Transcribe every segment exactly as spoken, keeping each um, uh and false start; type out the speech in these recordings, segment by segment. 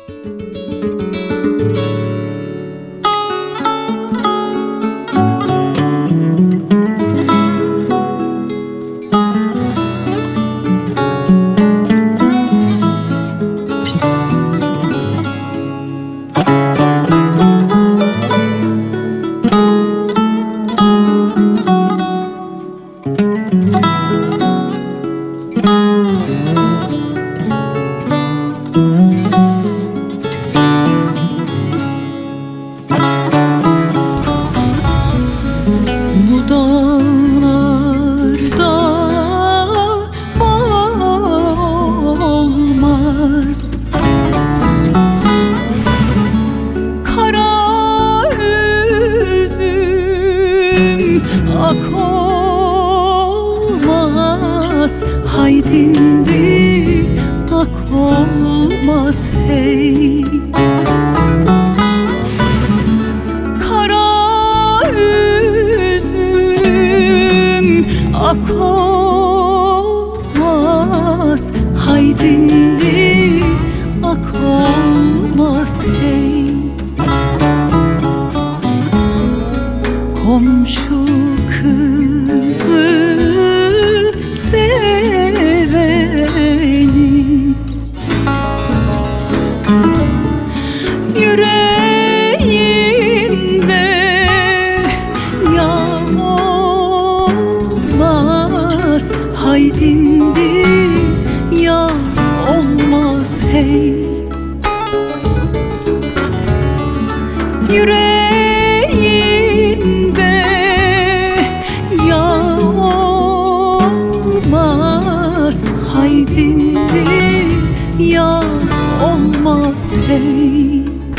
Ak olmaz haydindi, ak olmaz hey. Kara üzüm ak olmaz haydindi, ak olmaz hey. Komşu kızı sevenin yüreğinde yağ olmaz haydindi, yağ olmaz hey. Yüreğinde yağ olmaz haydindi, yağ olmaz hey.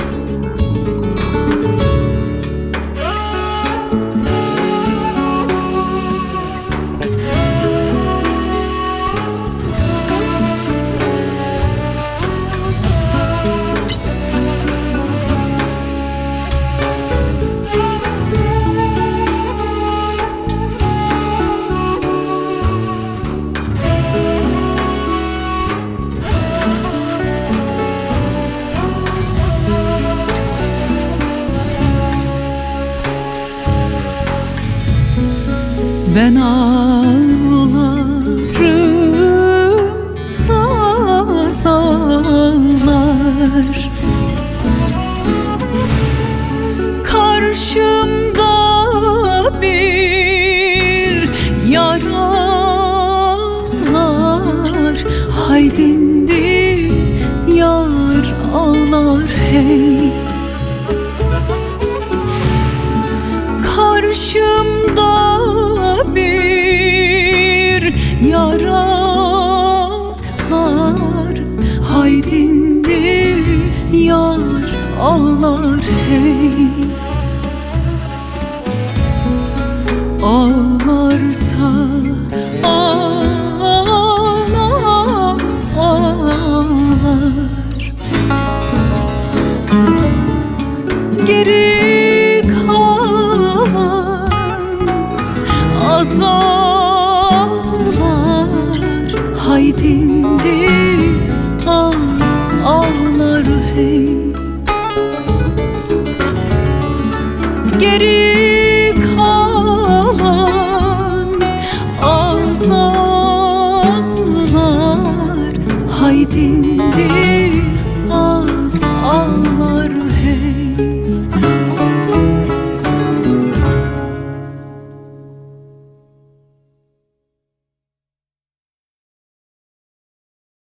Ben ağlarım, saz ağlar. Karşımda bir yaralar haydindi, yar ağlar hey. Karşımda bir yaralar haydindi, yar ağlar hey. Ağlarsa ağlar, ağlar. Geri